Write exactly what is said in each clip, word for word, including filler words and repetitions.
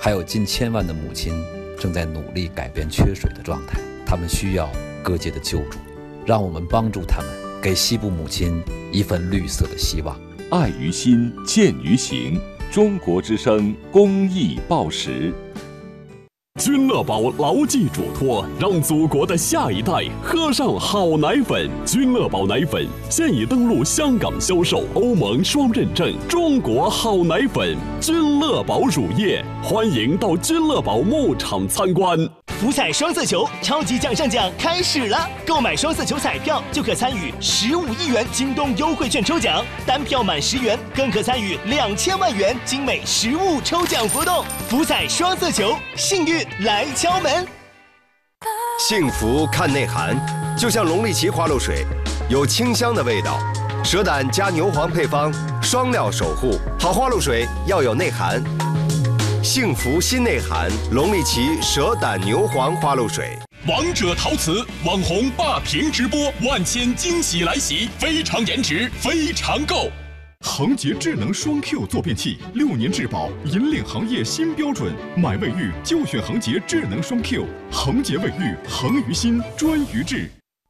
还有近千万的母亲正在努力改变缺水的状态，他们需要各界的救助，让我们帮助他们，给西部母亲一份绿色的希望。 爱于心，见于行。中国之声公益报时。 君乐宝牢记嘱托，让祖国的下一代喝上好奶粉。君乐宝奶粉现已登陆香港销售，欧盟双认证，中国好奶粉。君乐宝乳业，欢迎到君乐宝牧场参观。 福彩双色球超级奖上奖开始了！购买双色球彩票就可参与十五亿元京东优惠券抽奖，单票满十元更可参与两千万元精美实物抽奖活动。福彩双色球，幸运来敲门。 幸福看内涵，就像龙力奇花露水，有清香的味道，蛇胆加牛黄配方，双料守护。好花露水要有内涵。幸福新内涵，龙力奇蛇胆牛黄花露水。 王者陶瓷网红霸屏直播，万千惊喜来袭，非常颜值，非常够。 恒洁智能双 Q 坐便器，六年质保，引领行业新标准。买卫浴就选恒洁智能双 Q， 恒洁卫浴，恒于心，专于智。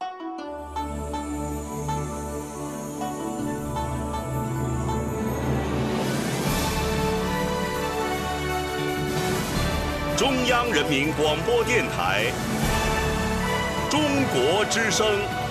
中央人民广播电台，中国之声。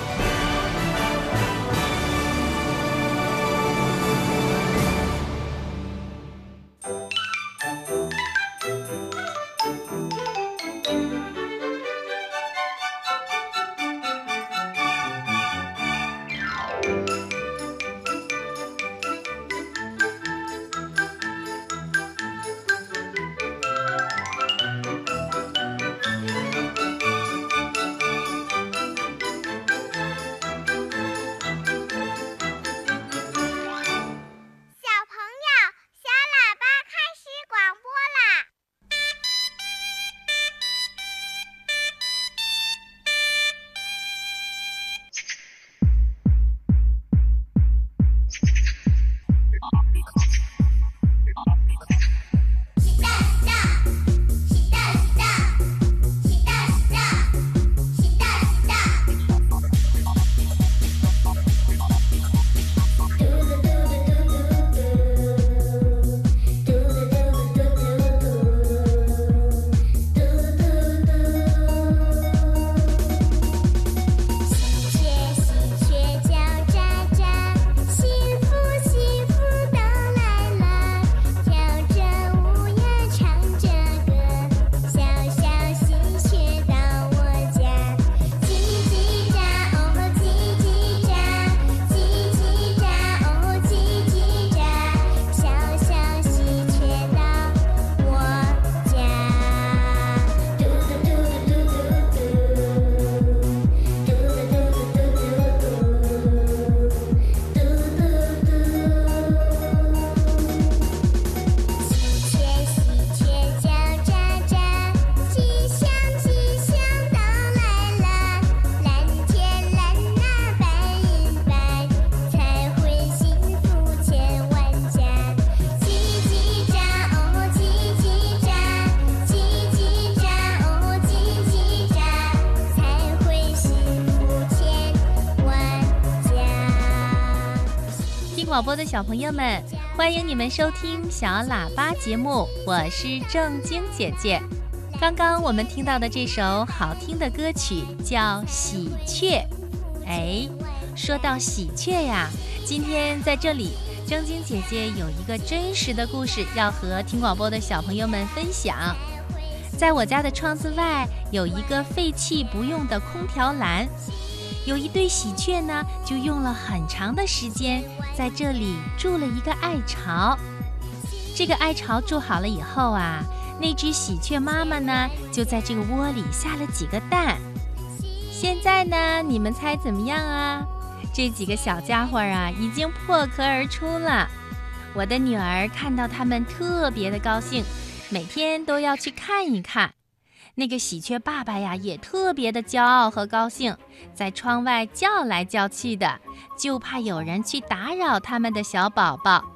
广播的小朋友们，欢迎你们收听小喇叭节目，我是正晶姐姐。刚刚我们听到的这首好听的歌曲叫《喜鹊》。哎，说到喜鹊呀，今天在这里正晶姐姐有一个真实的故事要和听广播的小朋友们分享。在我家的窗子外有一个废弃不用的空调栏，有一对喜鹊呢，就用了很长的时间在这里筑了一个爱巢。这个爱巢筑好了以后啊，那只喜鹊妈妈呢，就在这个窝里下了几个蛋。现在呢，你们猜怎么样啊？这几个小家伙啊，已经破壳而出了。我的女儿看到它们特别的高兴，每天都要去看一看。那个喜鹊爸爸呀，也特别的骄傲和高兴，在窗外叫来叫去的，就怕有人去打扰他们的小宝宝。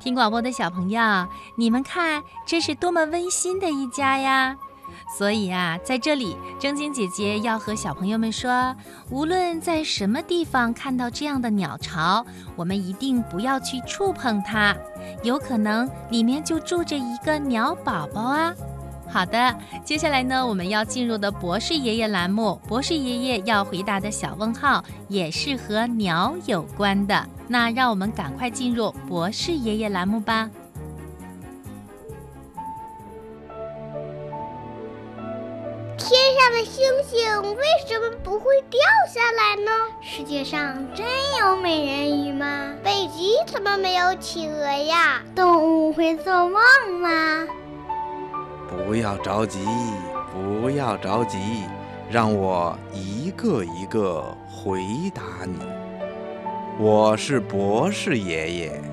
听广播的小朋友，你们看，这是多么温馨的一家呀！所以啊，在这里，正晶姐姐要和小朋友们说，无论在什么地方看到这样的鸟巢，我们一定不要去触碰它，有可能里面就住着一个鸟宝宝啊。好的，接下来呢，我们要进入的博士爷爷栏目，博士爷爷要回答的小问号也是和鸟有关的。那让我们赶快进入博士爷爷栏目吧。 天上的星星为什么不会掉下来呢？世界上真有美人鱼吗？北极怎么没有企鹅呀？动物会做梦吗？ 不要着急，不要着急，让我一个一个回答你。我是博士爷爷。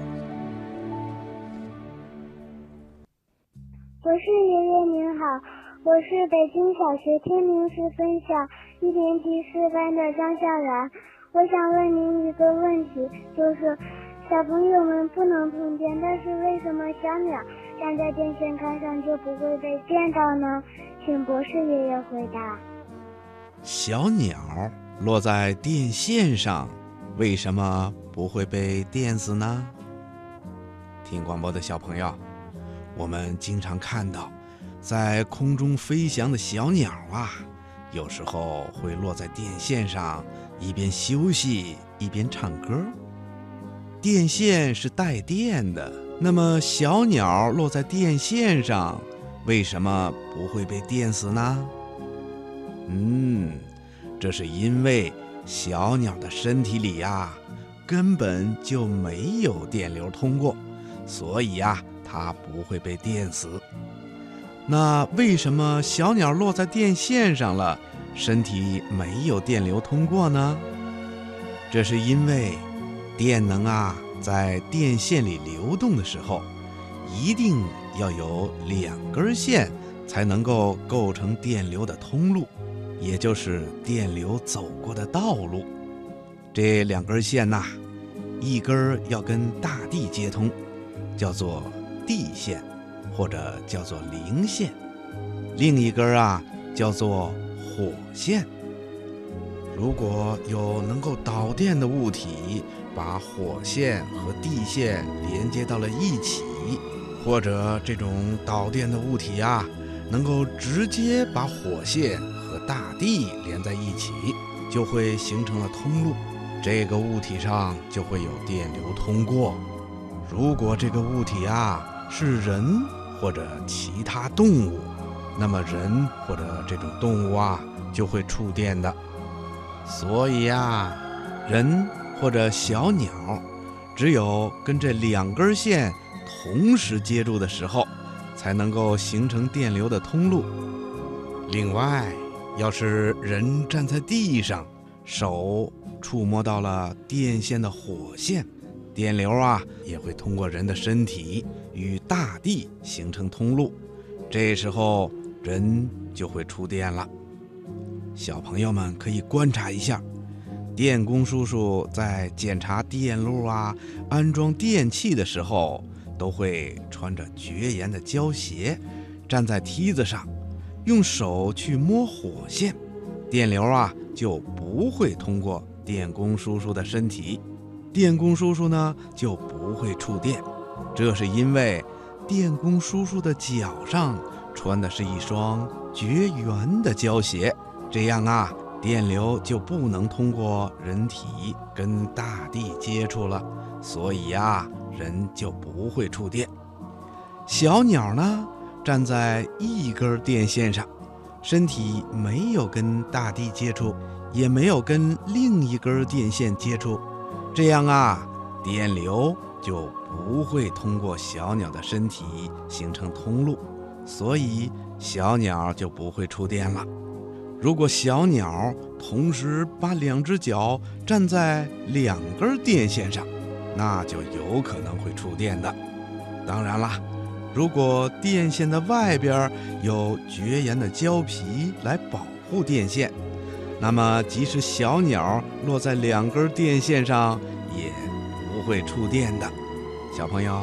博士爷爷您好，我是北京小学天明市分校一年级四班的张夏然。我想问您一个问题，就是小朋友们不能碰电，但是为什么小鸟站在电线杆上就不会被电到呢？请博士爷爷回答。 小鸟落在电线上，为什么不会被电死呢？听广播的小朋友，我们经常看到在空中飞翔的小鸟啊，有时候会落在电线上，一边休息一边唱歌。电线是带电的，那么小鸟落在电线上，为什么不会被电死呢？嗯，这是因为小鸟的身体里呀，根本就没有电流通过，所以呀，它不会被电死。那为什么小鸟落在电线上了，身体没有电流通过呢？这是因为电能啊，在电线里流动的时候，一定要有两根线才能够构成电流的通路，也就是电流走过的道路。这两根线呐、啊，一根要跟大地接通，叫做地线，或者叫做零线；另一根啊，叫做火线。如果有能够导电的物体把火线和地线连接到了一起，或者这种导电的物体啊，能够直接把火线和大地连在一起，就会形成了通路，这个物体上就会有电流通过。如果这个物体啊是人或者其他动物，那么人或者这种动物啊就会触电的。所以啊，人或者小鸟只有跟这两根线同时接触的时候，才能够形成电流的通路。另外，要是人站在地上，手触摸到了电线的火线，电流啊也会通过人的身体与大地形成通路，这时候人就会触电了。小朋友们可以观察一下，电工叔叔在检查电路啊、安装电器的时候，都会穿着绝缘的胶鞋，站在梯子上，用手去摸火线，电流啊就不会通过电工叔叔的身体，电工叔叔呢就不会触电。这是因为电工叔叔的脚上穿的是一双绝缘的胶鞋，这样啊，电流就不能通过人体跟大地接触了，所以啊，人就不会触电。小鸟呢，站在一根电线上，身体没有跟大地接触，也没有跟另一根电线接触，这样啊，电流就不会通过小鸟的身体形成通路，所以小鸟就不会触电了。如果小鸟同时把两只脚站在两根电线上，那就有可能会触电的。当然啦，如果电线的外边有绝缘的胶皮来保护电线，那么即使小鸟落在两根电线上也不会触电的。小朋友，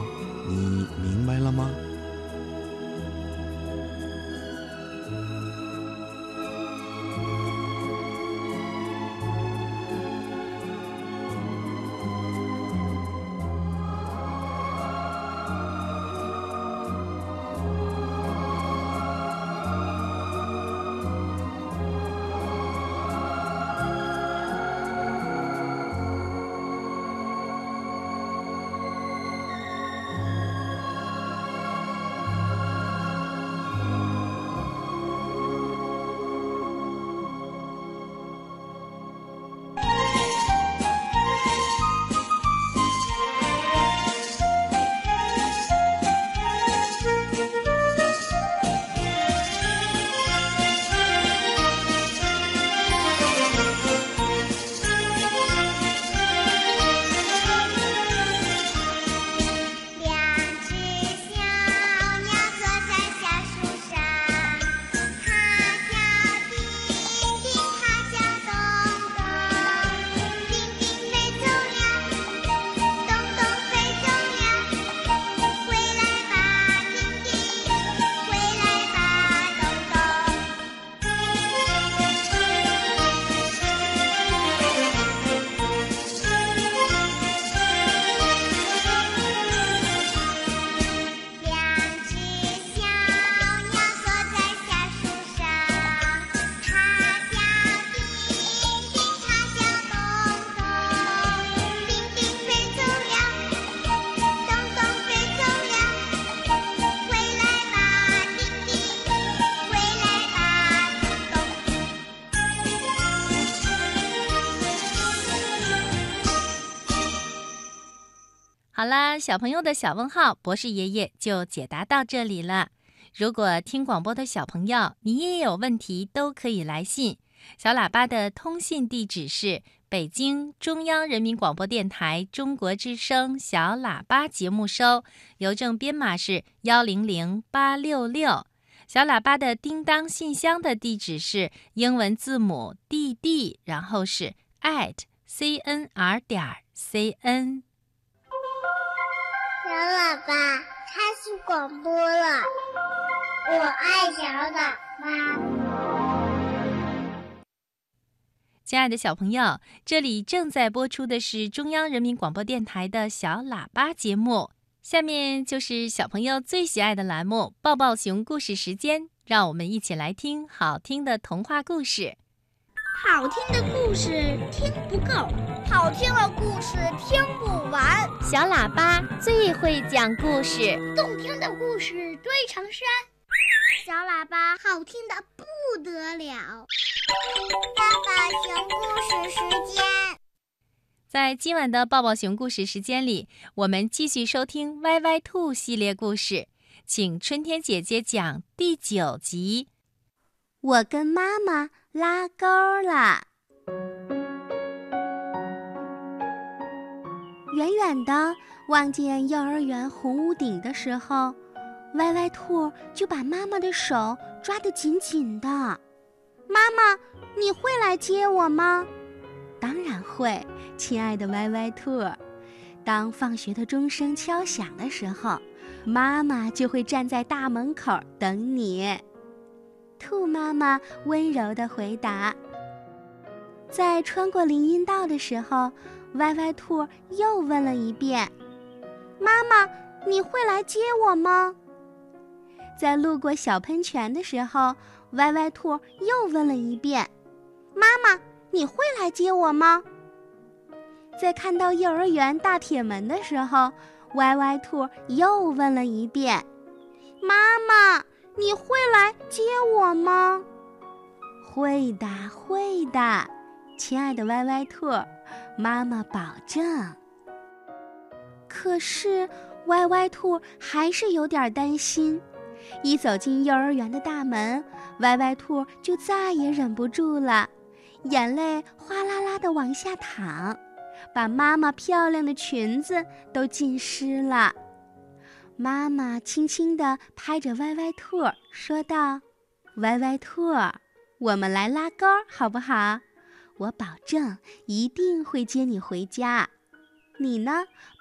你明白了吗？ 好啦，小朋友的小问号，博士爷爷就解答到这里了。如果听广播的小朋友，你也有问题，都可以来信。小喇叭的通信地址是北京中央人民广播电台中国之声小喇叭节目收，邮政编码是幺零零八六六。小喇叭的叮当信箱的地址是英文字母 D D， 然后是 at c n r 点 c n。 小喇叭开始广播了，我爱小喇叭。 亲爱的小朋友，这里正在播出的是中央人民广播电台的小喇叭节目，下面就是小朋友最喜爱的栏目抱抱熊故事时间，让我们一起来听好听的童话故事。 好听的故事听不够，好听的故事听不完。 小喇叭最会讲故事， 动听的故事堆成山。小喇叭好听的不得了。抱抱熊故事时间。 在今晚的抱抱熊故事时间里，我们继续收听歪歪兔系列故事，请春天姐姐讲第九集。 我跟妈妈拉钩了。远远的望见幼儿园红屋顶的时候，歪歪兔就把妈妈的手抓得紧紧的。妈妈，你会来接我吗？当然会，亲爱的歪歪兔。当放学的钟声敲响的时候，妈妈就会站在大门口等你。兔妈妈温柔地回答。在穿过林荫道的时候，歪歪兔又问了一遍：妈妈，你会来接我吗？在路过小喷泉的时候，歪歪兔又问了一遍：妈妈，你会来接我吗？在看到幼儿园大铁门的时候，歪歪兔又问了一遍：妈妈，你会来接我吗？会的，会的，亲爱的歪歪兔，妈妈保证。可是歪歪兔还是有点担心，一走进幼儿园的大门，歪歪兔就再也忍不住了，眼泪哗啦啦地往下淌，把妈妈漂亮的裙子都浸湿了。妈妈轻轻地拍着歪歪兔说道：歪歪兔，我们来拉钩好不好？我保证一定会接你回家。你呢，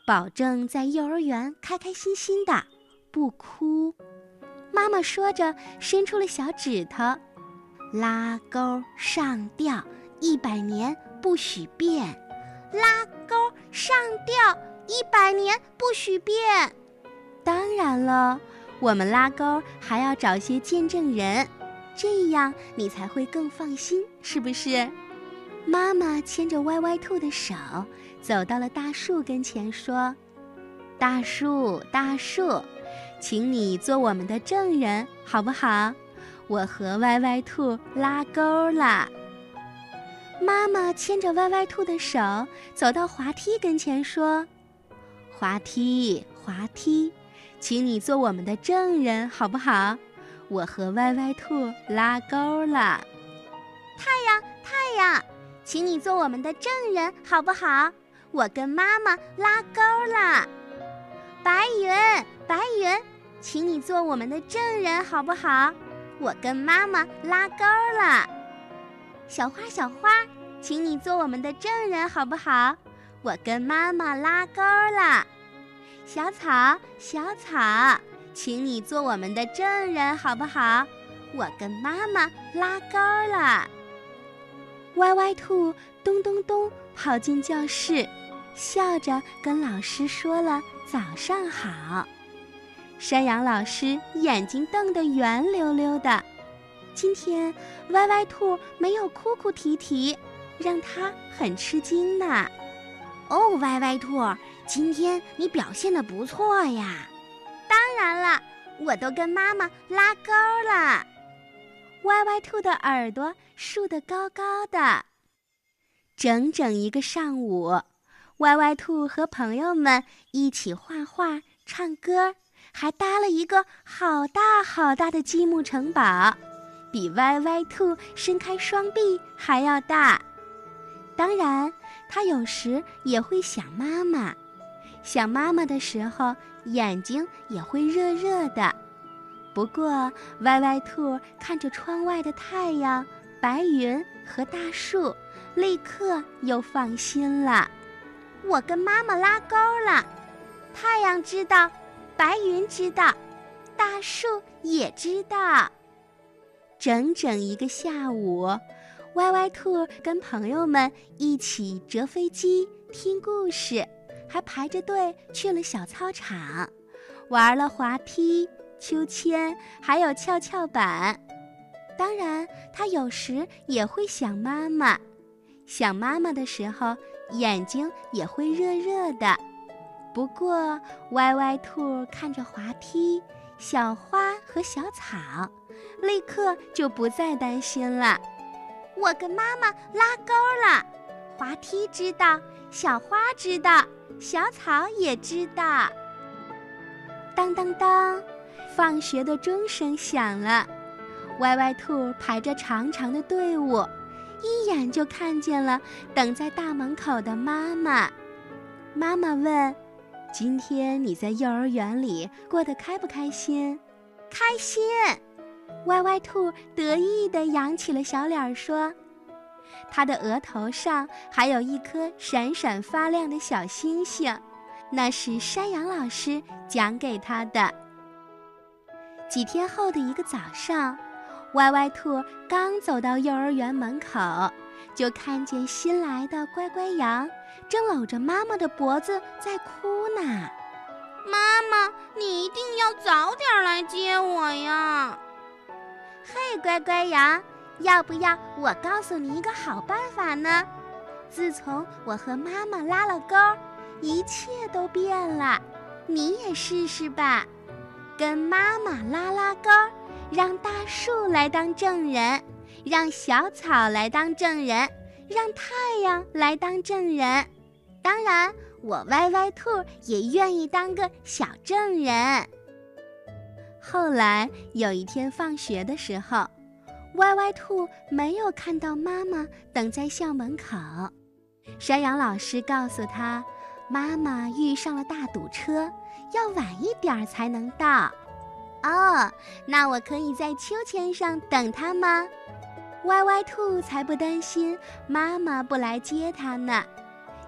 保证在幼儿园开开心心的，不哭。妈妈说着，伸出了小指头，拉钩上吊，一百年不许变。拉钩上吊，一百年不许变。当然了，我们拉钩还要找些见证人，这样你才会更放心，是不是？妈妈牵着歪歪兔的手，走到了大树跟前，说：大树，大树，请你做我们的证人，好不好？我和歪歪兔拉钩了。妈妈牵着歪歪兔的手，走到滑梯跟前，说：滑梯，滑梯，请你做我们的证人，好不好？我和歪歪兔拉钩了。太阳，太阳，请你做我们的证人，好不好？我跟妈妈拉钩了。白云，白云，请你做我们的证人，好不好？我跟妈妈拉钩了。小花，小花，请你做我们的证人，好不好？我跟妈妈拉钩了。小草，小草，请你做我们的证人，好不好？我跟妈妈拉钩了。歪歪兔咚咚咚跑进教室，笑着跟老师说了早上好。山羊老师眼睛瞪得圆溜溜的，今天歪歪兔没有哭哭啼啼，让他很吃惊呢。 哦，歪歪兔，今天你表现得不错呀。 当然了，我都跟妈妈拉钩了。歪歪兔的耳朵竖得高高的。整整一个上午，歪歪兔和朋友们一起画画、唱歌，还搭了一个好大好大的积木城堡，比歪歪兔伸开双臂还要大。当然，他有时也会想妈妈，想妈妈的时候，眼睛也会热热的。不过，歪歪兔看着窗外的太阳、白云和大树，立刻又放心了。我跟妈妈拉钩了，太阳知道，白云知道，大树也知道。整整一个下午，歪歪兔跟朋友们一起折飞机、听故事，还排着队去了小操场，玩了滑梯、秋千，还有跷跷板。当然，他有时也会想妈妈，想妈妈的时候，眼睛也会热热的。不过，歪歪兔看着滑梯、小花和小草，立刻就不再担心了。我跟妈妈拉钩了，滑梯知道，小花知道，小草也知道。当当当，放学的钟声响了，歪歪兔排着长长的队伍，一眼就看见了等在大门口的妈妈。妈妈问：今天你在幼儿园里过得开不开心？开心！歪歪兔得意地扬起了小脸说，他的额头上还有一颗闪闪发亮的小星星，那是山羊老师讲给他的。几天后的一个早上，歪歪兔刚走到幼儿园门口，就看见新来的乖乖羊正搂着妈妈的脖子在哭呢。 妈妈，你一定要早点来接我呀！ 嘿，乖乖羊，要不要我告诉你一个好办法呢？自从我和妈妈拉了钩，一切都变了，你也试试吧。跟妈妈拉拉钩，让大树来当证人，让小草来当证人，让太阳来当证人。当然，我歪歪兔也愿意当个小证人。后来有一天放学的时候，歪歪兔没有看到妈妈等在校门口。山羊老师告诉他，妈妈遇上了大堵车，要晚一点才能到。哦，那我可以在秋千上等她吗？歪歪兔才不担心妈妈不来接她呢。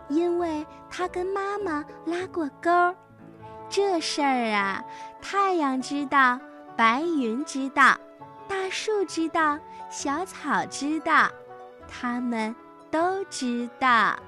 因为他跟妈妈拉过钩。这事儿啊，太阳知道，白云知道，大树知道，小草知道，他们都知道。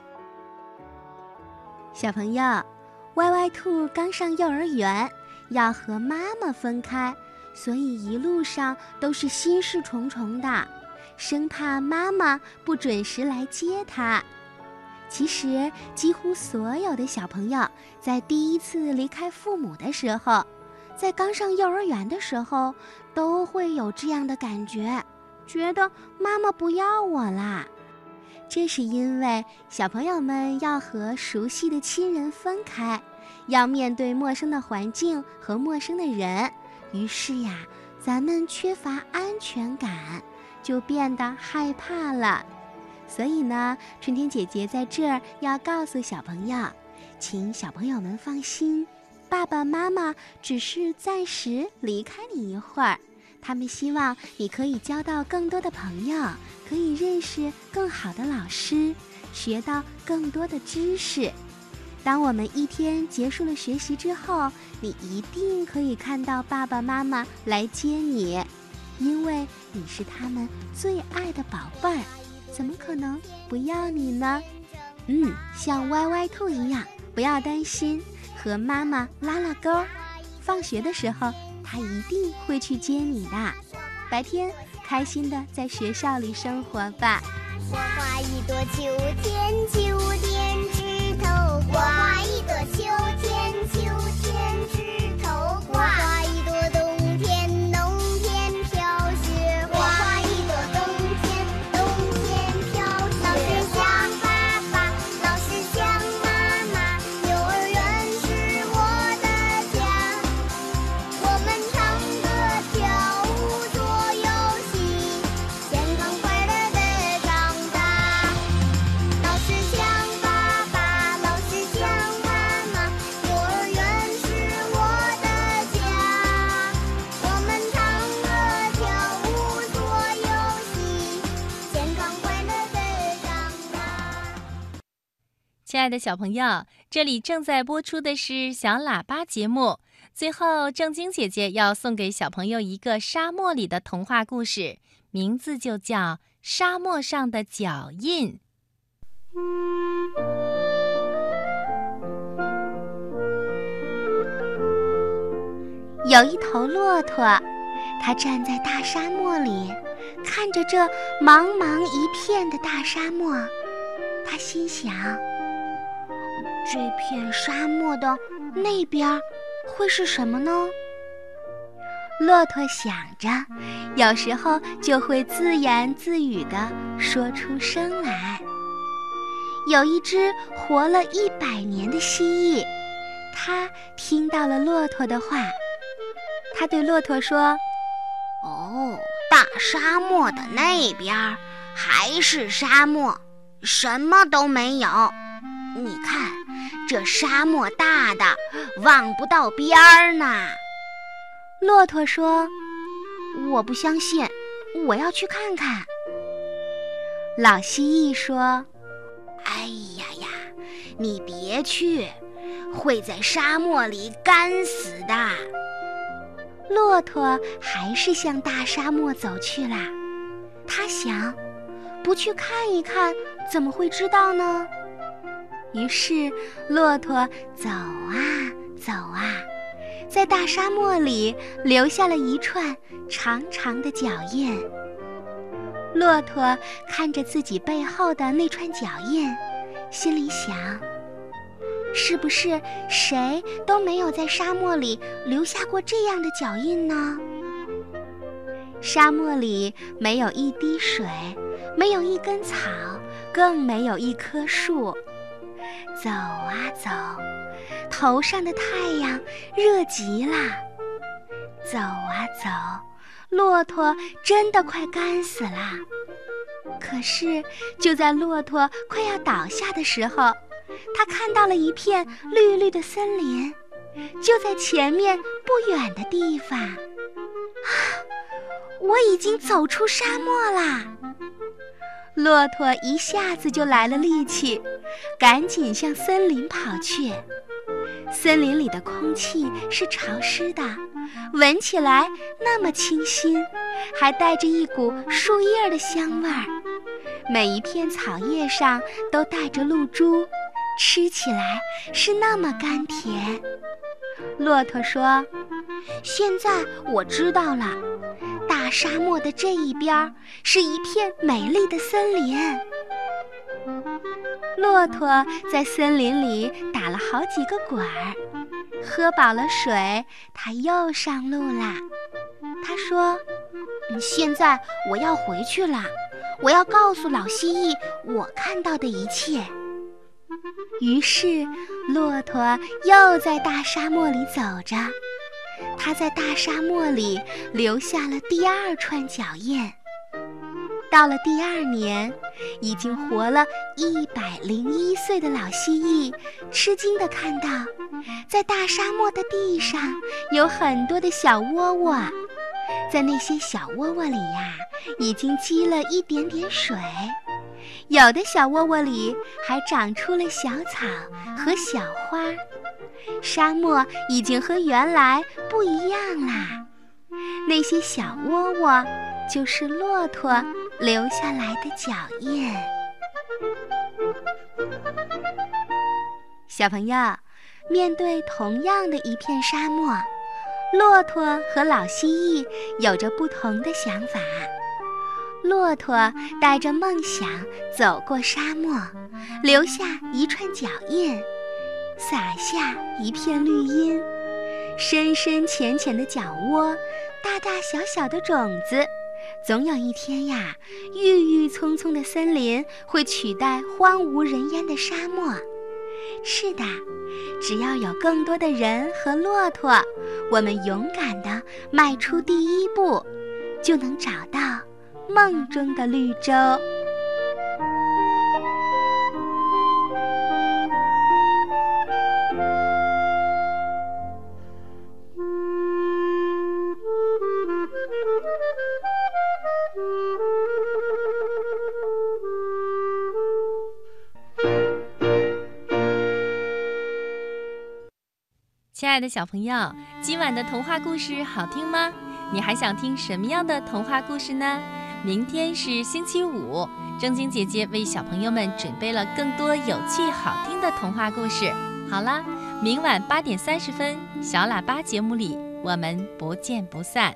小朋友，歪歪兔刚上幼儿园，要和妈妈分开，所以一路上都是心事重重的，生怕妈妈不准时来接他。其实，几乎所有的小朋友在第一次离开父母的时候，在刚上幼儿园的时候，都会有这样的感觉，觉得妈妈不要我啦。这是因为小朋友们要和熟悉的亲人分开，要面对陌生的环境和陌生的人，于是呀，咱们缺乏安全感，就变得害怕了。所以呢，春天姐姐在这儿要告诉小朋友，请小朋友们放心，爸爸妈妈只是暂时离开你一会儿，他们希望你可以交到更多的朋友，可以认识更好的老师，学到更多的知识。当我们一天结束了学习之后，你一定可以看到爸爸妈妈来接你，因为你是他们最爱的宝贝儿，怎么可能不要你呢？嗯，像歪歪兔一样，不要担心，和妈妈拉拉钩，放学的时候他一定会去接你的。白天开心的在学校里生活吧。 我画一朵秋天，秋天枝头花；我画一朵秋天，秋天枝头花；我画一朵冬天，冬天飘雪花；我画一朵冬天，冬天飘雪花。老师想爸爸，老师想妈妈，幼儿园是我的家。我们唱歌跳舞做游戏，健康快乐的长大。老师想爸爸，老师想妈妈，幼儿园是我的家。我们唱歌跳舞做游戏，健康快乐的长大。 亲爱的小朋友，这里正在播出的是小喇叭节目。最后，正晶姐姐要送给小朋友一个沙漠里的童话故事，名字就叫《沙漠上的脚印》。 有一头骆驼，它站在大沙漠里，看着这茫茫一片的大沙漠，它心想，这片沙漠的那边会是什么呢？骆驼想着，有时候就会自言自语地说出声来。有一只活了一百年的蜥蜴，它听到了骆驼的话，它对骆驼说：哦，大沙漠的那边还是沙漠，什么都没有。你看，这沙漠大的望不到边儿呢。骆驼说：我不相信，我要去看看。老蜥蜴说：哎呀呀，你别去，会在沙漠里干死的。骆驼还是向大沙漠走去了。他想，不去看一看，怎么会知道呢？于是，骆驼走啊走啊，在大沙漠里留下了一串长长的脚印。骆驼看着自己背后的那串脚印，心里想，是不是谁都没有在沙漠里留下过这样的脚印呢？沙漠里没有一滴水，没有一根草，更没有一棵树。走啊走，头上的太阳热极了。走啊走，骆驼真的快干死了。可是就在骆驼快要倒下的时候，他看到了一片绿绿的森林，就在前面不远的地方。啊，我已经走出沙漠啦！骆驼一下子就来了力气， 赶紧向森林跑去。森林里的空气是潮湿的，闻起来那么清新，还带着一股树叶的香味儿。每一片草叶上都带着露珠，吃起来是那么甘甜。骆驼说：现在我知道了，大沙漠的这一边是一片美丽的森林。骆驼在森林里打了好几个滚儿，喝饱了水，它又上路啦。他说：现在我要回去了，我要告诉老蜥蜴我看到的一切。于是骆驼又在大沙漠里走着，他在大沙漠里留下了第二串脚印。到了第二年，已经活了一百零一岁的老蜥蜴吃惊地看到，在大沙漠的地上有很多的小窝窝，在那些小窝窝里呀，已经积了一点点水，有的小窝窝里还长出了小草和小花。沙漠已经和原来不一样啦，那些小窝窝就是骆驼留下来的脚印。小朋友，面对同样的一片沙漠，骆驼和老蜥蜴有着不同的想法。骆驼带着梦想走过沙漠，留下一串脚印，撒下一片绿荫。深深浅浅的脚窝，大大小小的种子，总有一天呀，郁郁葱葱的森林会取代荒无人烟的沙漠。是的，只要有更多的人和骆驼，我们勇敢地迈出第一步，就能找到梦中的绿洲。 亲爱的小朋友，今晚的童话故事好听吗？你还想听什么样的童话故事呢？明天是星期五，正晶姐姐为小朋友们准备了更多有趣好听的童话故事。好啦，明晚八点三十分，小喇叭节目里我们不见不散。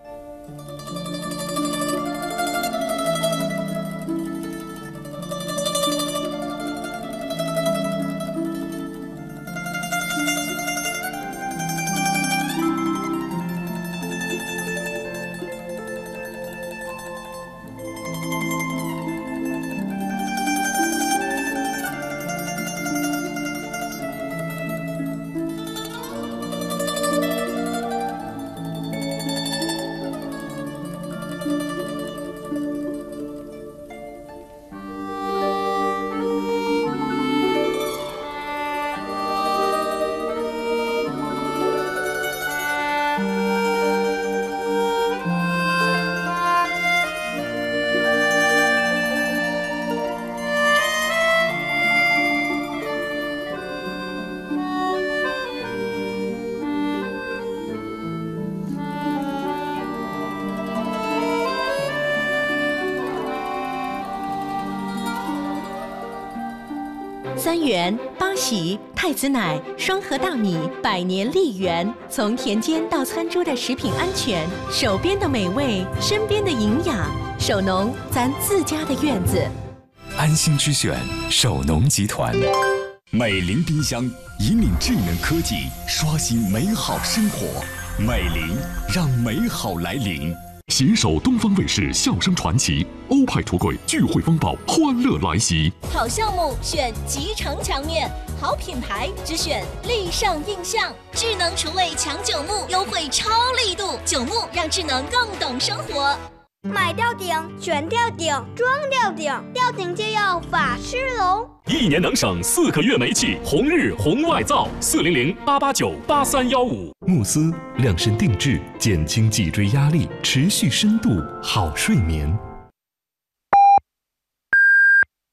三元、八喜、太子奶、双核大米、百年丽源，从田间到餐桌的食品安全，手边的美味，身边的营养，手农咱自家的院子。 安心之选，手农集团。 美菱冰箱引领智能科技，刷新美好生活。美菱让美好来临。携手东方卫视笑声传奇，欧派橱柜聚会风暴，欢乐来袭。 好项目选集成墙面，好品牌只选立胜印象。智能厨卫抢九牧优惠超力度，九牧让智能更懂生活。 买吊顶，选吊顶，装吊顶，吊顶就要法师龙。 一年能省四个月煤气，红日红外灶四零零八八九八三幺五。 慕斯量身定制，减轻脊椎压力，持续深度好睡眠。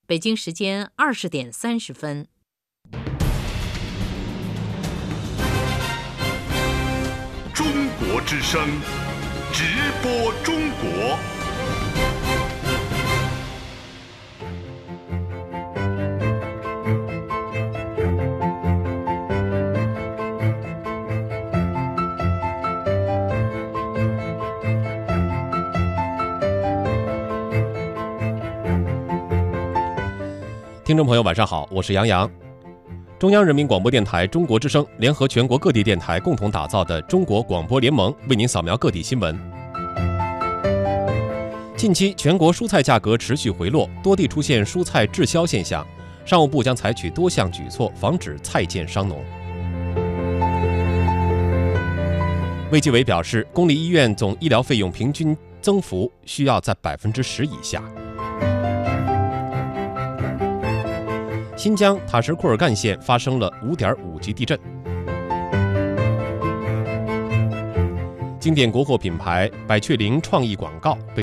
北京时间二十点三十分。 中国之声，直播中国。 听众朋友晚上好，我是杨洋。中央人民广播电台中国之声联合全国各地电台共同打造的中国广播联盟为您扫描各地新闻。近期全国蔬菜价格持续回落，多地出现蔬菜滞销现象，商务部将采取多项举措防止菜贱伤农。卫计委表示，公立医院总医疗费用平均增幅需要在百分之十以下。新疆塔什库尔干县发生了 五点五级地震。经典国货品牌百雀羚创意广告被